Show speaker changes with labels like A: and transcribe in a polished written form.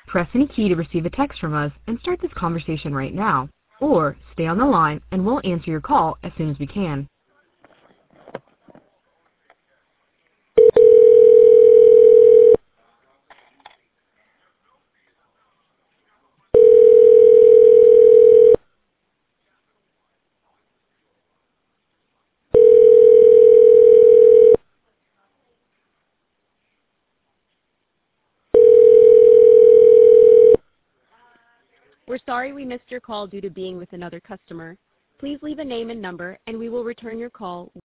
A: Press any key to receive a text from us and start this conversation right now. Or stay on the line and we'll answer your call as soon as we can.
B: We're sorry we missed your call due to being with another customer. Please leave a name and number, and we will return your call